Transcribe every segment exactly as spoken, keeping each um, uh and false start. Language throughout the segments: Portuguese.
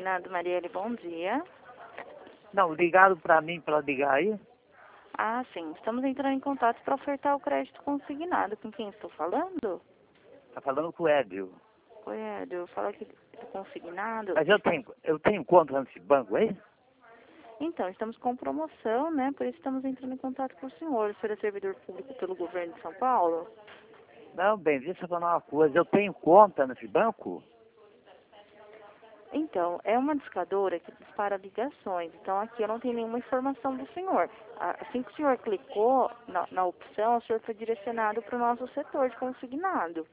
Consignado, Marielle, bom dia. Não, ligaram para mim para ligar aí. Ah, sim. Estamos entrando em contato para ofertar o crédito consignado. Com quem estou falando? Tá falando com o Hélio. Oi, Ed, eu falo aqui do consignado. Mas eu tenho, eu tenho conta nesse banco aí? Então, estamos com promoção, né? Por isso estamos entrando em contato com o senhor. O senhor é servidor público pelo governo de São Paulo? Não, bem, deixa eu falar uma coisa. Eu tenho conta nesse banco? Então, é uma discadora que dispara ligações. Então, aqui eu não tenho nenhuma informação do senhor. Assim que o senhor clicou na, na opção, o senhor foi direcionado para o nosso setor de consignado.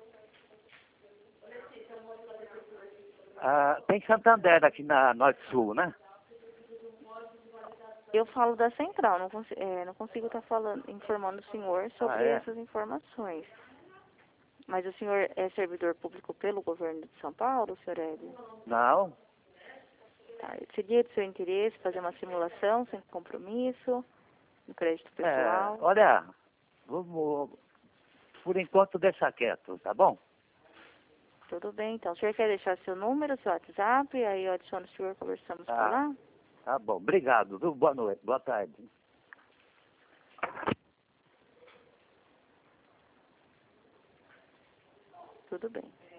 Ah, tem Santander aqui na Norte Sul, né? Eu falo da central, não, cons é, não consigo estar falando, informando o senhor sobre Ah, é? essas informações. Mas o senhor é servidor público pelo governo de São Paulo, senhor Hélio? Não. Tá. Seria de seu interesse fazer uma simulação sem compromisso, no crédito É, pessoal? olha, vamos, por enquanto deixa quieto, tá bom? Tudo bem, então. O senhor quer deixar seu número, seu WhatsApp, e aí eu adiciono o senhor, conversamos por Tá, lá? tá bom. Obrigado, viu? Boa noite, boa tarde. Tudo bem.